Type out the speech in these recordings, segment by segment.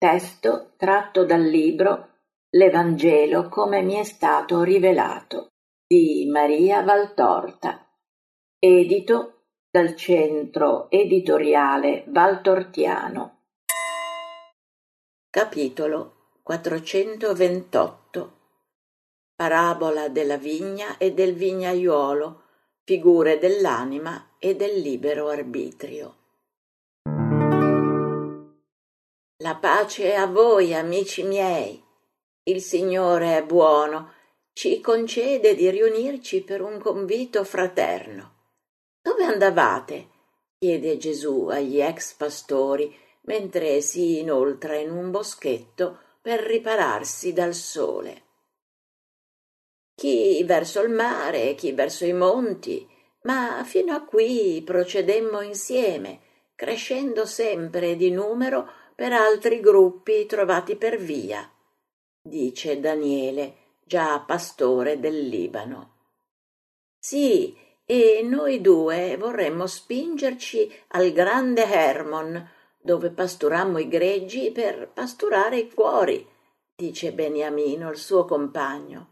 Testo tratto dal libro L'Evangelo come mi è stato rivelato di Maria Valtorta, edito dal Centro Editoriale Valtortiano. Capitolo 428. Parabola della vigna e del vignaiuolo, figure dell'anima e del libero arbitrio. La pace a voi, amici miei. Il Signore è buono, ci concede di riunirci per un convito fraterno. Dove andavate? Chiede Gesù agli ex pastori mentre si inoltra in un boschetto per ripararsi dal sole. Chi verso il mare, chi verso i monti, ma fino a qui procedemmo insieme, crescendo sempre di numero per altri gruppi trovati per via, dice Daniele, già pastore del Libano. Sì, e noi due vorremmo spingerci al grande Hermon, dove pasturammo i greggi per pasturare i cuori, dice Beniamino, il suo compagno.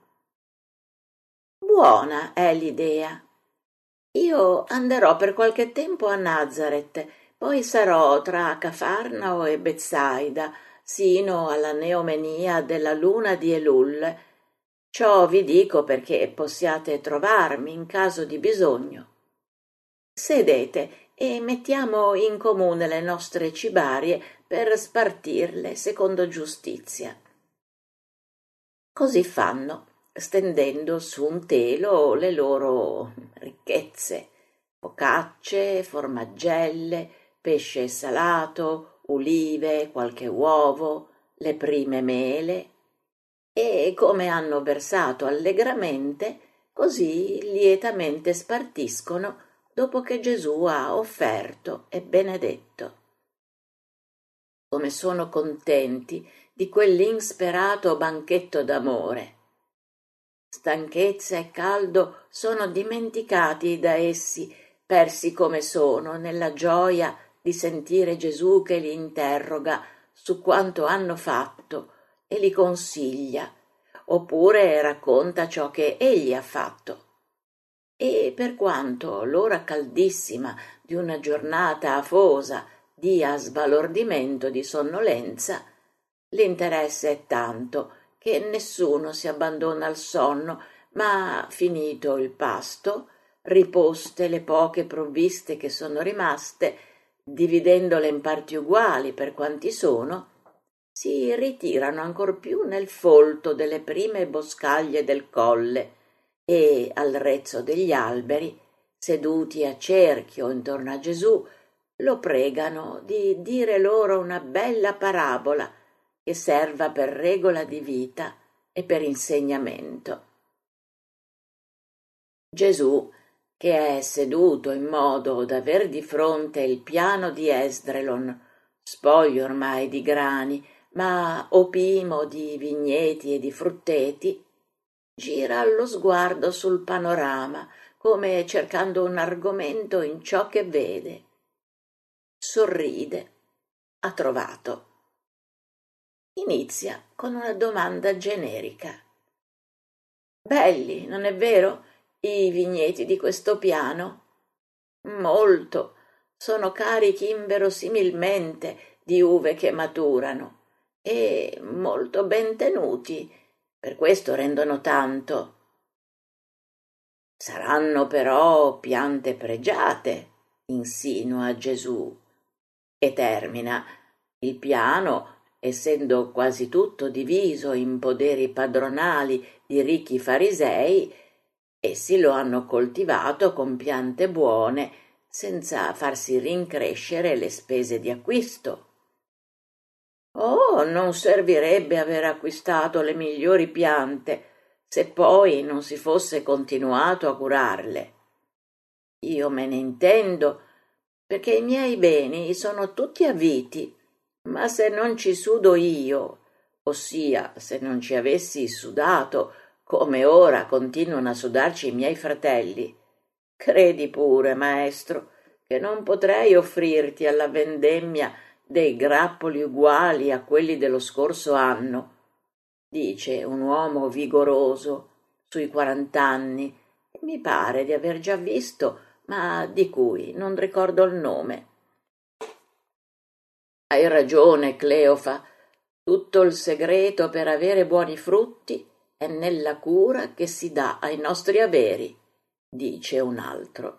Buona è l'idea. Io anderò per qualche tempo a Nazaret, poi sarò tra Cafarnao e Betsaida, sino alla neomenia della luna di Elul. Ciò vi dico perché possiate trovarmi in caso di bisogno. Sedete e mettiamo in comune le nostre cibarie per spartirle secondo giustizia. Così fanno, stendendo su un telo le loro ricchezze, focacce, formaggelle, pesce salato, ulive, qualche uovo, le prime mele, e come hanno versato allegramente, così lietamente spartiscono dopo che Gesù ha offerto e benedetto. Come sono contenti di quell'insperato banchetto d'amore. Stanchezza e caldo sono dimenticati da essi, persi come sono nella gioia di sentire Gesù che li interroga su quanto hanno fatto e li consiglia, oppure racconta ciò che egli ha fatto. E per quanto l'ora caldissima di una giornata afosa dia sbalordimento di sonnolenza, l'interesse è tanto che nessuno si abbandona al sonno, ma finito il pasto, riposte le poche provviste che sono rimaste, dividendole in parti uguali per quanti sono, si ritirano ancor più nel folto delle prime boscaglie del colle e al rezzo degli alberi, seduti a cerchio intorno a Gesù, lo pregano di dire loro una bella parabola che serva per regola di vita e per insegnamento. Gesù, che è seduto in modo da aver di fronte il piano di Esdrelon, spoglio ormai di grani, ma opimo di vigneti e di frutteti, gira lo sguardo sul panorama, come cercando un argomento in ciò che vede. Sorride. Ha trovato. Inizia con una domanda generica. Belli, non è vero, i vigneti di questo piano? Molto. Sono carichi inverosimilmente di uve che maturano e molto ben tenuti, per questo rendono tanto. Saranno però piante pregiate, insinua Gesù, e termina. Il piano, essendo quasi tutto diviso in poderi padronali di ricchi farisei, essi lo hanno coltivato con piante buone, senza farsi rincrescere le spese di acquisto. Oh, non servirebbe aver acquistato le migliori piante, se poi non si fosse continuato a curarle. Io me ne intendo, perché i miei beni sono tutti a viti, ma se non ci sudo io, ossia se non ci avessi sudato, come ora continuano a sudarci i miei fratelli, credi pure, maestro, che non potrei offrirti alla vendemmia dei grappoli uguali a quelli dello scorso anno, dice un uomo vigoroso, sui 40 anni, e mi pare di aver già visto, ma di cui non ricordo il nome. Hai ragione, Cleofa. Tutto il segreto per avere buoni frutti è nella cura che si dà ai nostri averi, dice un altro.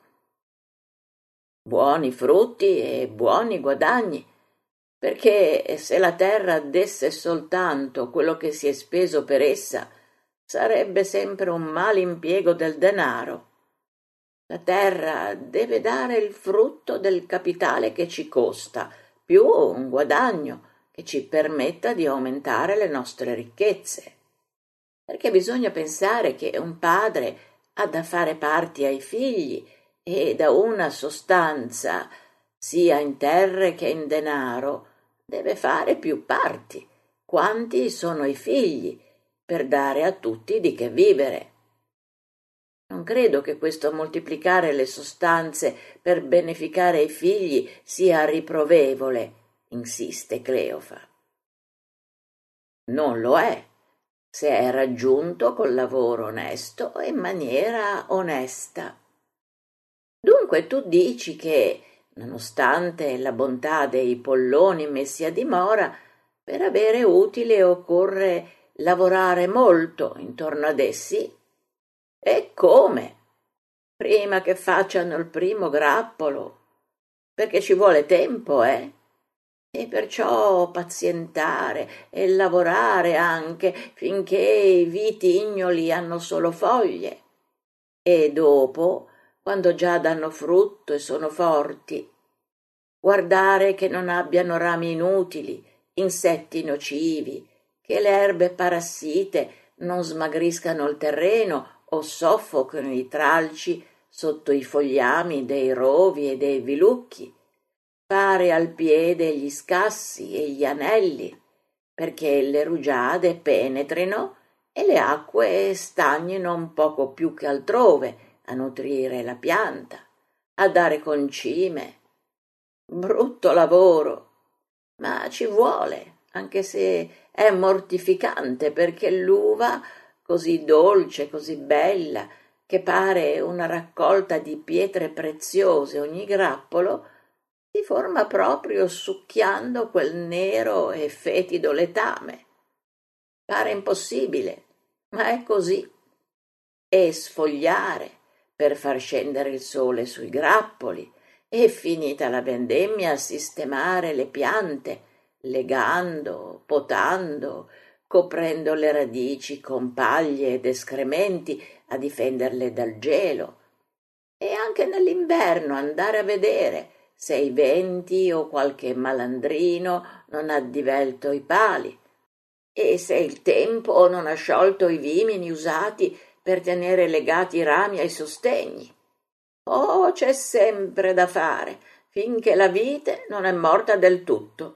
Buoni frutti e buoni guadagni, perché se la terra desse soltanto quello che si è speso per essa, sarebbe sempre un mal impiego del denaro. La terra deve dare il frutto del capitale che ci costa, più un guadagno che ci permetta di aumentare le nostre ricchezze. Perché bisogna pensare che un padre ha da fare parti ai figli e da una sostanza, sia in terre che in denaro, deve fare più parti, quanti sono i figli, per dare a tutti di che vivere. Non credo che questo moltiplicare le sostanze per beneficare i figli sia riprovevole, insiste Cleofa. Non lo è, se è raggiunto col lavoro onesto e in maniera onesta. Dunque tu dici che, nonostante la bontà dei polloni messi a dimora, per avere utile occorre lavorare molto intorno ad essi? E come? Prima che facciano il primo grappolo, perché ci vuole tempo, e perciò pazientare e lavorare anche finché i vitignoli hanno solo foglie, e dopo, quando già danno frutto e sono forti, guardare che non abbiano rami inutili, insetti nocivi, che le erbe parassite non smagriscano il terreno o soffochino i tralci sotto i fogliami dei rovi e dei vilucchi, fare al piede gli scassi e gli anelli, perché le rugiade penetrino e le acque stagnino un poco più che altrove a nutrire la pianta, a dare concime. Brutto lavoro, ma ci vuole, anche se è mortificante, perché l'uva, così dolce, così bella, che pare una raccolta di pietre preziose ogni grappolo, si forma proprio succhiando quel nero e fetido letame. Pare impossibile, ma è così. E sfogliare per far scendere il sole sui grappoli, e finita la vendemmia sistemare le piante, legando, potando, coprendo le radici con paglie ed escrementi a difenderle dal gelo, e anche nell'inverno andare a vedere se i venti o qualche malandrino non ha divelto i pali, e se il tempo non ha sciolto i vimini usati per tenere legati i rami ai sostegni. Oh, c'è sempre da fare, finché la vite non è morta del tutto.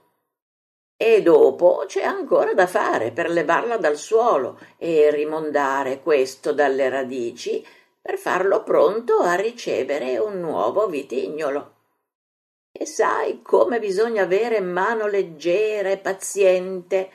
E dopo c'è ancora da fare per levarla dal suolo e rimondare questo dalle radici per farlo pronto a ricevere un nuovo vitignolo. E sai come bisogna avere mano leggera e paziente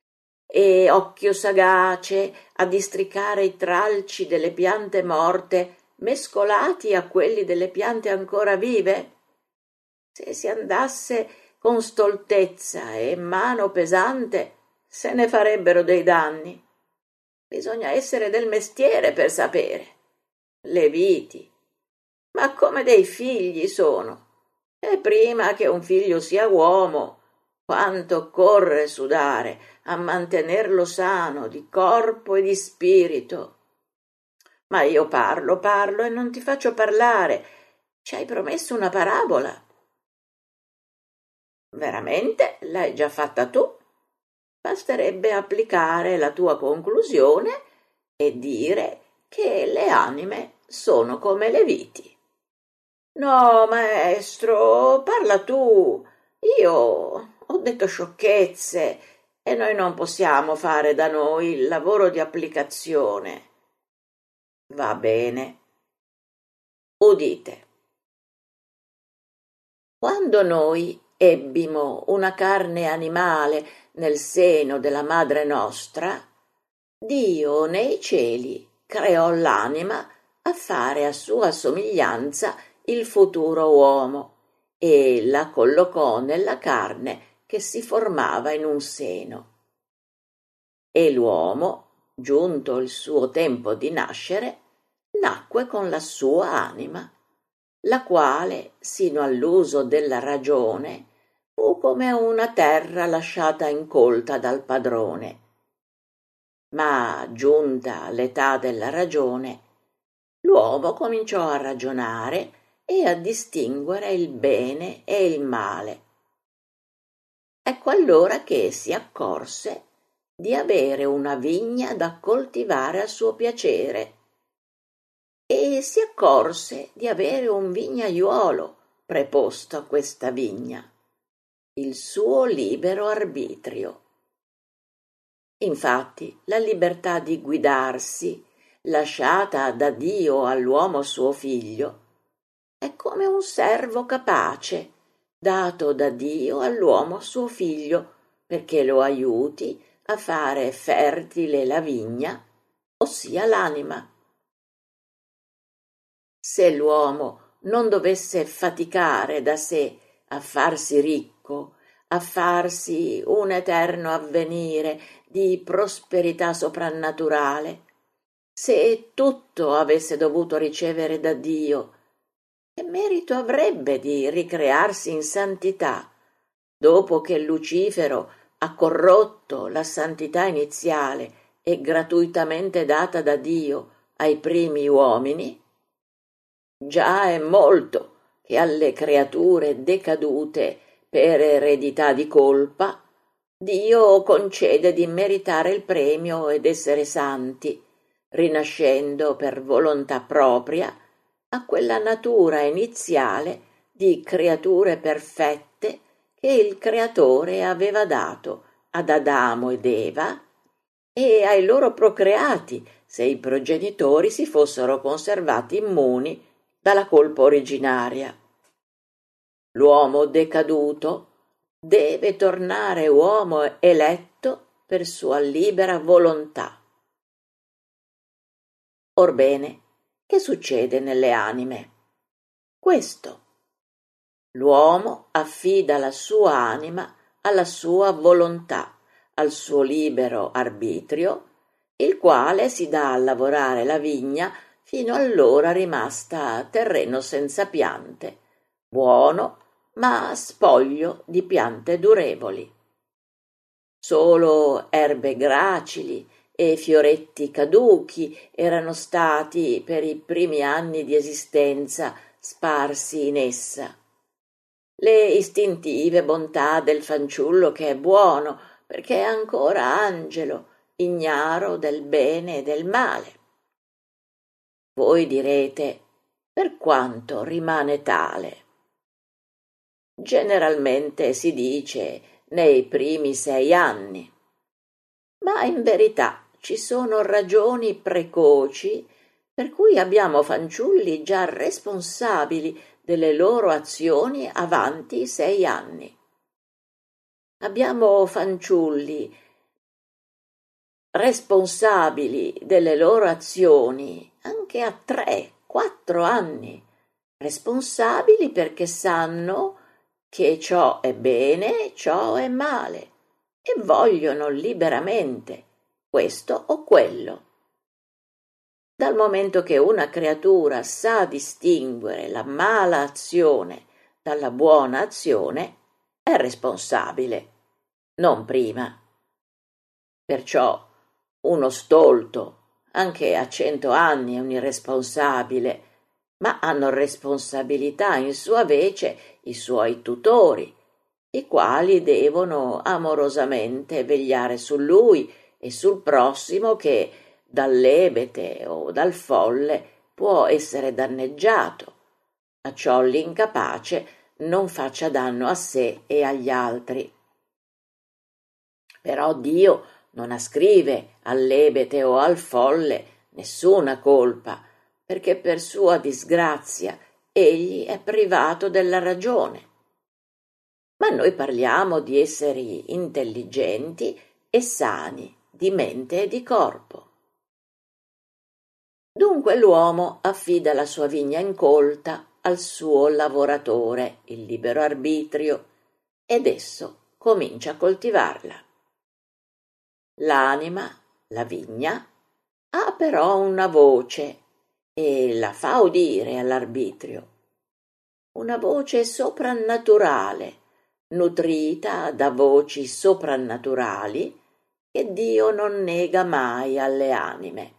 e occhio sagace a districare i tralci delle piante morte mescolati a quelli delle piante ancora vive? Se si andasse con stoltezza e mano pesante, se ne farebbero dei danni. Bisogna essere del mestiere per sapere. Le viti, ma come dei figli sono. E prima che un figlio sia uomo, quanto occorre sudare a mantenerlo sano di corpo e di spirito. Ma io parlo e non ti faccio parlare. Ci hai promesso una parabola. Veramente l'hai già fatta tu? Basterebbe applicare la tua conclusione e dire che le anime sono come le viti. No, maestro, parla tu. Io ho detto sciocchezze e noi non possiamo fare da noi il lavoro di applicazione. Va bene. Udite. Quando noi ebbimo una carne animale nel seno della madre nostra, Dio nei cieli creò l'anima a fare a sua somiglianza il futuro uomo e la collocò nella carne che si formava in un seno. E l'uomo, giunto il suo tempo di nascere, nacque con la sua anima, la quale, sino all'uso della ragione, fu come una terra lasciata incolta dal padrone. Ma, giunta l'età della ragione, l'uomo cominciò a ragionare e a distinguere il bene e il male. Ecco allora che si accorse di avere una vigna da coltivare a suo piacere e si accorse di avere un vignaiuolo preposto a questa vigna, il suo libero arbitrio. Infatti, la libertà di guidarsi, lasciata da Dio all'uomo suo figlio, è come un servo capace, dato da Dio all'uomo suo figlio, perché lo aiuti a fare fertile la vigna, ossia l'anima. Se l'uomo non dovesse faticare da sé a farsi ricco, a farsi un eterno avvenire di prosperità soprannaturale, se tutto avesse dovuto ricevere da Dio, che merito avrebbe di ricrearsi in santità, dopo che Lucifero ha corrotto la santità iniziale e gratuitamente data da Dio ai primi uomini? Già è molto che alle creature decadute per eredità di colpa Dio concede di meritare il premio ed essere santi, rinascendo per volontà propria a quella natura iniziale di creature perfette che il Creatore aveva dato ad Adamo ed Eva e ai loro procreati, se i progenitori si fossero conservati immuni dalla colpa originaria. L'uomo decaduto deve tornare uomo eletto per sua libera volontà. Orbene, che succede nelle anime? Questo. L'uomo affida la sua anima alla sua volontà, al suo libero arbitrio, il quale si dà a lavorare la vigna fino allora rimasta terreno senza piante, buono ma spoglio di piante durevoli. Solo erbe gracili e fioretti caduchi erano stati per i primi anni di esistenza sparsi in essa. Le istintive bontà del fanciullo che è buono perché è ancora angelo, ignaro del bene e del male. Voi direte, per quanto rimane tale? Generalmente si dice nei primi 6 anni, ma in verità ci sono ragioni precoci per cui abbiamo fanciulli già responsabili delle loro azioni avanti i 6 anni. Abbiamo fanciulli responsabili delle loro azioni anche a 3-4 anni, responsabili perché sanno che ciò è bene, ciò è male, e vogliono liberamente questo o quello. Dal momento che una creatura sa distinguere la mala azione dalla buona azione, è responsabile, non prima. Perciò uno stolto, anche a 100 anni, è un irresponsabile, ma hanno responsabilità in sua vece i suoi tutori, i quali devono amorosamente vegliare su lui e sul prossimo che dall'ebete o dal folle può essere danneggiato, a ciò l'incapace non faccia danno a sé e agli altri. Però Dio non ascrive all'ebete o al folle nessuna colpa, perché per sua disgrazia egli è privato della ragione. ma noi parliamo di esseri intelligenti e sani di mente e di corpo. Dunque l'uomo affida la sua vigna incolta al suo lavoratore, il libero arbitrio, ed esso comincia a coltivarla. L'anima, la vigna, ha però una voce e la fa udire all'arbitrio. Una voce soprannaturale, nutrita da voci soprannaturali che Dio non nega mai alle anime.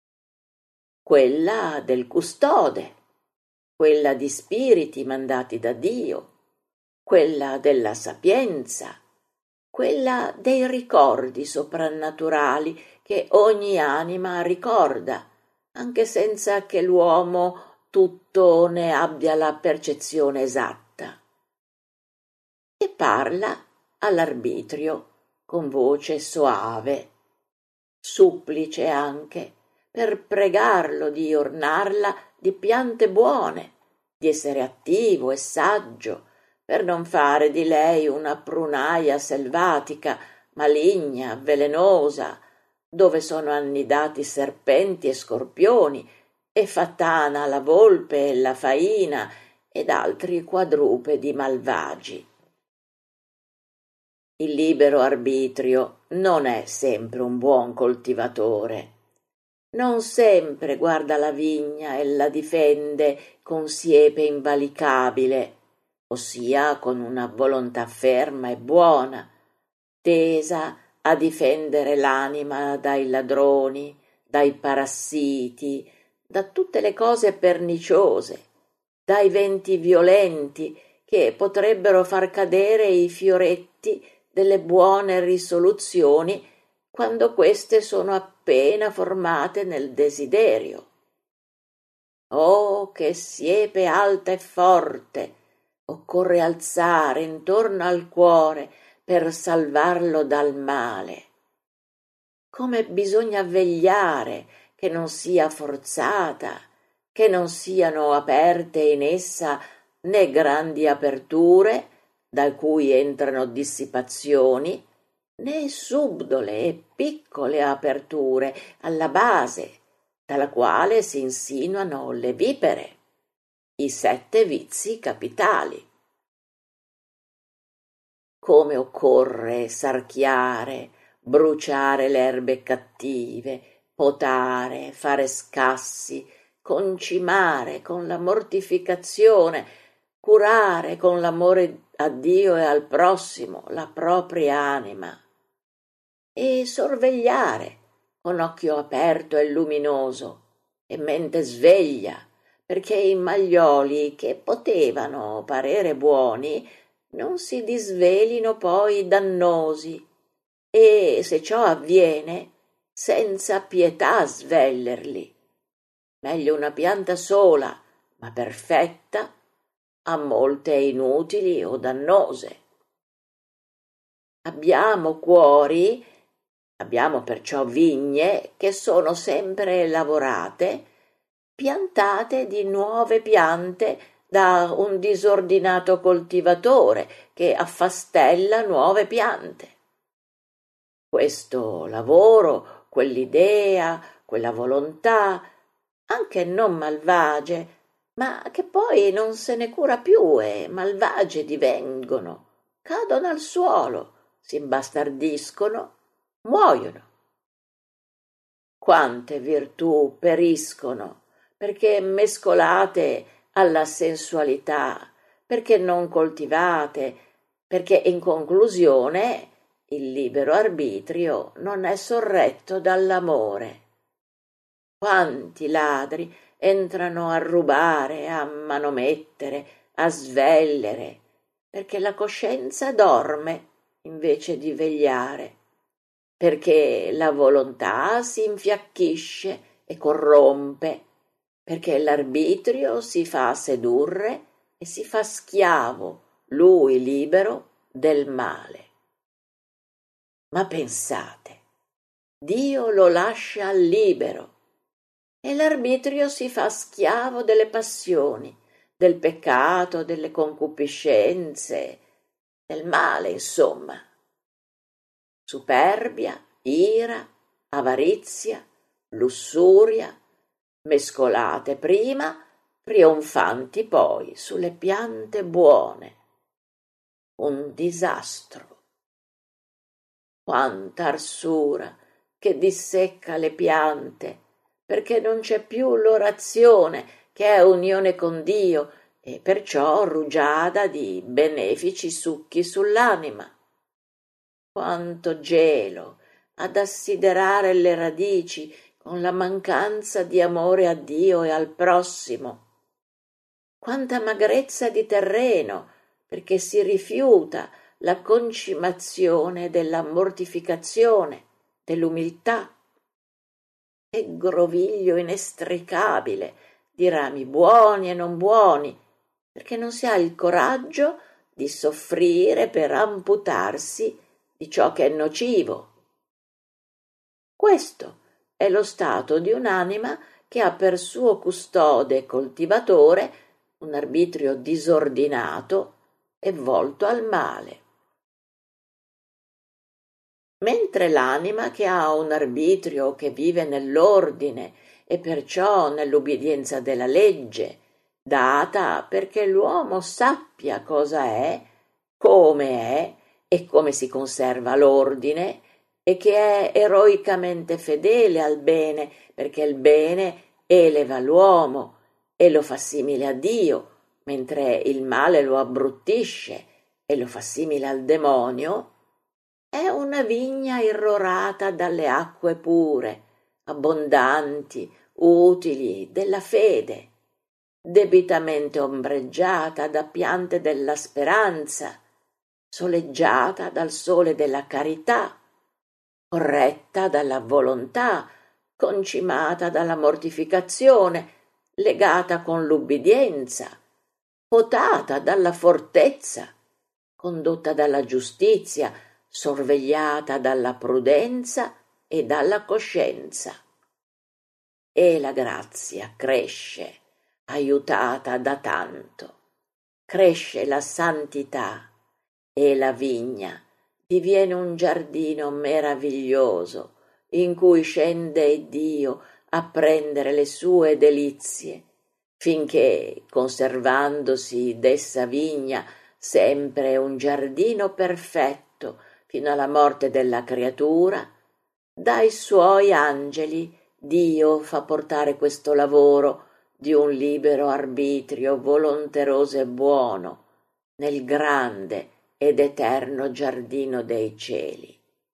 Quella del custode, quella di spiriti mandati da Dio, quella della sapienza, quella dei ricordi soprannaturali che ogni anima ricorda, anche senza che l'uomo tutto ne abbia la percezione esatta. E parla all'arbitrio con voce soave, supplice anche, per pregarlo di ornarla di piante buone, di essere attivo e saggio, per non fare di lei una prunaia selvatica, maligna, velenosa, dove sono annidati serpenti e scorpioni, e fatana la volpe e la faina, ed altri quadrupedi malvagi. Il libero arbitrio non è sempre un buon coltivatore. Non sempre guarda la vigna e la difende con siepe invalicabile, ossia con una volontà ferma e buona, tesa a difendere l'anima dai ladroni, dai parassiti, da tutte le cose perniciose, dai venti violenti che potrebbero far cadere i fioretti delle buone risoluzioni quando queste sono appena formate nel desiderio. Oh, che siepe alta e forte occorre alzare intorno al cuore per salvarlo dal male. Come bisogna vegliare che non sia forzata, che non siano aperte in essa né grandi aperture da cui entrano dissipazioni, né subdole e piccole aperture alla base, dalla quale si insinuano le vipere, i 7 vizi capitali. Come occorre sarchiare, bruciare le erbe cattive, potare, fare scassi, concimare con la mortificazione, curare con l'amore a Dio e al prossimo la propria anima, e sorvegliare con occhio aperto e luminoso e mente sveglia, perché i maglioli che potevano parere buoni non si disvelino poi dannosi, e se ciò avviene senza pietà svellerli. Meglio una pianta sola ma perfetta a molte inutili o dannose. Abbiamo cuori, abbiamo perciò vigne che sono sempre lavorate, piantate di nuove piante da un disordinato coltivatore che affastella nuove piante. Questo lavoro, quell'idea, quella volontà, anche non malvagie, ma che poi non se ne cura più e malvagie divengono, cadono al suolo, si imbastardiscono, muoiono. Quante virtù periscono perché mescolate alla sensualità, perché non coltivate, perché in conclusione il libero arbitrio non è sorretto dall'amore. Quanti ladri entrano a rubare, a manomettere, a svellere, perché la coscienza dorme invece di vegliare, perché la volontà si infiacchisce e corrompe, perché l'arbitrio si fa sedurre e si fa schiavo, lui libero, del male. Ma pensate, Dio lo lascia libero e l'arbitrio si fa schiavo delle passioni, del peccato, delle concupiscenze, del male, insomma. Superbia, ira, avarizia, lussuria, mescolate prima, trionfanti poi sulle piante buone. Un disastro. Quanta arsura che dissecca le piante, perché non c'è più l'orazione che è unione con Dio e perciò rugiada di benefici succhi sull'anima. Quanto gelo ad assiderare le radici con la mancanza di amore a Dio e al prossimo. Quanta magrezza di terreno, perché si rifiuta la concimazione della mortificazione, dell'umiltà, e groviglio inestricabile di rami buoni e non buoni, perché non si ha il coraggio di soffrire per amputarsi di ciò che è nocivo. Questo è lo stato di un'anima che ha per suo custode e coltivatore un arbitrio disordinato e volto al male. Mentre l'anima che ha un arbitrio che vive nell'ordine e perciò nell'ubbidienza della legge, data perché l'uomo sappia cosa è, come e come si conserva l'ordine, e che è eroicamente fedele al bene, perché il bene eleva l'uomo e lo fa simile a Dio, mentre il male lo abbruttisce e lo fa simile al demonio, è una vigna irrorata dalle acque pure, abbondanti, utili, della fede, debitamente ombreggiata da piante della speranza, soleggiata dal sole della carità, corretta dalla volontà, concimata dalla mortificazione, legata con l'ubbidienza, potata dalla fortezza, condotta dalla giustizia, sorvegliata dalla prudenza e dalla coscienza. E la grazia cresce, aiutata da tanto. Cresce la santità e la vigna diviene un giardino meraviglioso in cui scende Dio a prendere le sue delizie, finché, conservandosi d'essa vigna sempre un giardino perfetto fino alla morte della creatura, dai suoi angeli Dio fa portare questo lavoro di un libero arbitrio volonteroso e buono nel grande ed eterno giardino dei cieli.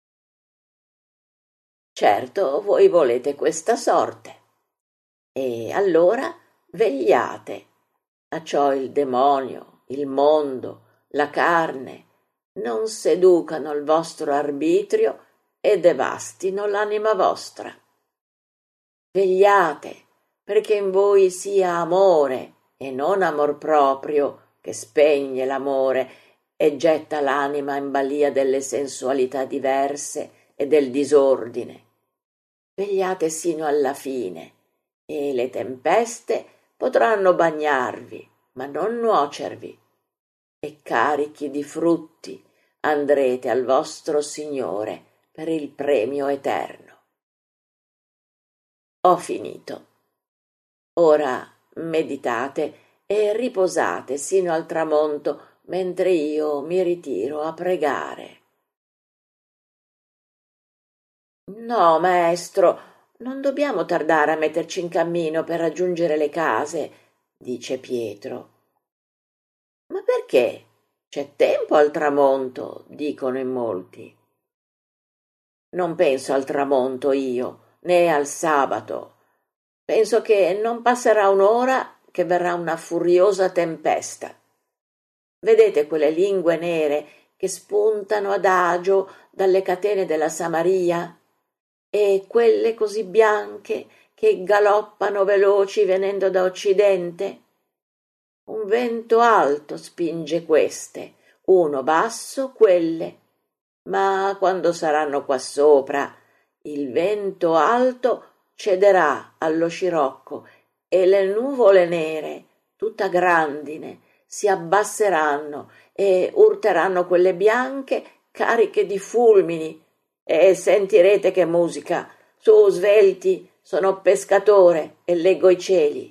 Certo, voi volete questa sorte, e allora vegliate, acciò il demonio, il mondo, la carne non seducano il vostro arbitrio e devastino l'anima vostra. Vegliate, perché in voi sia amore e non amor proprio che spegne l'amore e getta l'anima in balia delle sensualità diverse e del disordine. Vegliate sino alla fine, e le tempeste potranno bagnarvi, ma non nuocervi, e carichi di frutti andrete al vostro Signore per il premio eterno. Ho finito. Ora meditate e riposate sino al tramonto mentre io mi ritiro a pregare. No, maestro, non dobbiamo tardare a metterci in cammino per raggiungere le case, dice Pietro. Ma perché? C'è tempo al tramonto, dicono in molti. Non penso al tramonto io, né al sabato. Penso che non passerà un'ora che verrà una furiosa tempesta. Vedete quelle lingue nere che spuntano adagio dalle catene della Samaria? E quelle così bianche che galoppano veloci venendo da occidente? Un vento alto spinge queste, uno basso quelle, ma quando saranno qua sopra il vento alto cederà allo scirocco e le nuvole nere, tutta grandine, si abbasseranno e urteranno quelle bianche cariche di fulmini, e sentirete che musica. Su, svelti, sono pescatore e leggo i cieli.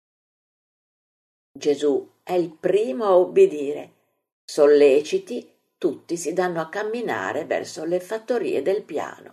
Gesù è il primo a obbedire. Solleciti, tutti si danno a camminare verso le fattorie del piano.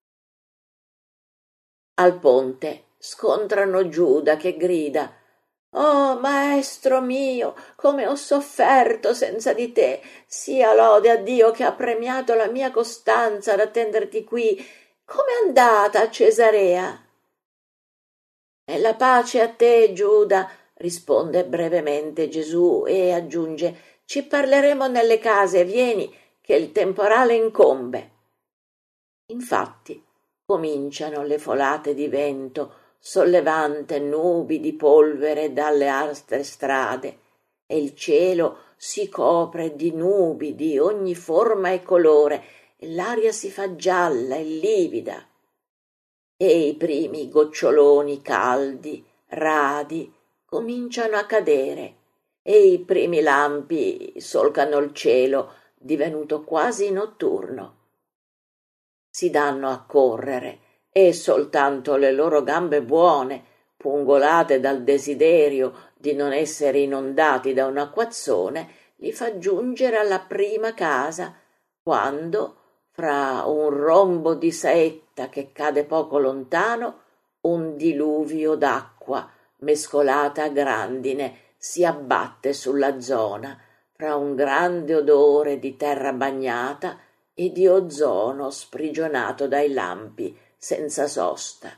Al ponte scontrano Giuda che grida: «Oh, maestro mio, come ho sofferto senza di te! Sia lode a Dio che ha premiato la mia costanza ad attenderti qui. Com'è andata a Cesarea?» «E la pace a te, Giuda», risponde brevemente Gesù e aggiunge: «Ci parleremo nelle case, vieni, che il temporale incombe». Infatti cominciano le folate di vento, sollevante nubi di polvere dalle aspre strade, e il cielo si copre di nubi di ogni forma e colore, e l'aria si fa gialla e livida, e i primi goccioloni caldi, radi, cominciano a cadere, e i primi lampi solcano il cielo divenuto quasi notturno. Si danno a correre, e soltanto le loro gambe buone, pungolate dal desiderio di non essere inondati da un acquazzone, li fa giungere alla prima casa, quando, fra un rombo di saetta che cade poco lontano, un diluvio d'acqua mescolata a grandine si abbatte sulla zona, fra un grande odore di terra bagnata e di ozono sprigionato dai lampi senza sosta.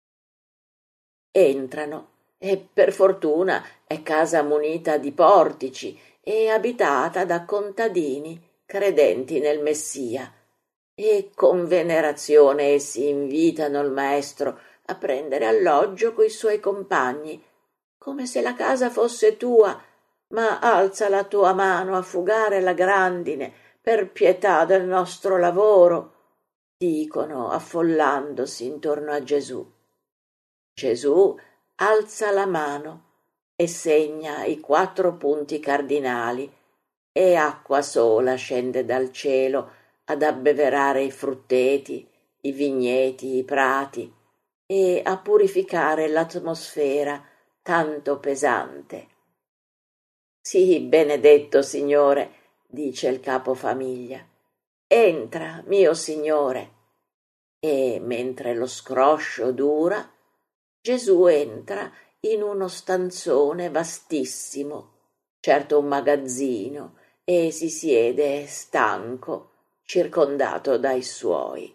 Entrano, e per fortuna è casa munita di portici e abitata da contadini credenti nel Messia, e con venerazione essi invitano il maestro a prendere alloggio coi suoi compagni, come se la casa fosse tua, ma alza la tua mano a fugare la grandine per pietà del nostro lavoro, dicono affollandosi intorno a Gesù. Gesù alza la mano e segna i 4 punti cardinali, e acqua sola scende dal cielo ad abbeverare i frutteti, i vigneti, i prati, e a purificare l'atmosfera tanto pesante. «Sì, benedetto Signore», dice il capofamiglia, «entra, mio Signore». E mentre lo scroscio dura, Gesù entra in uno stanzone vastissimo, certo un magazzino, e si siede stanco, circondato dai suoi.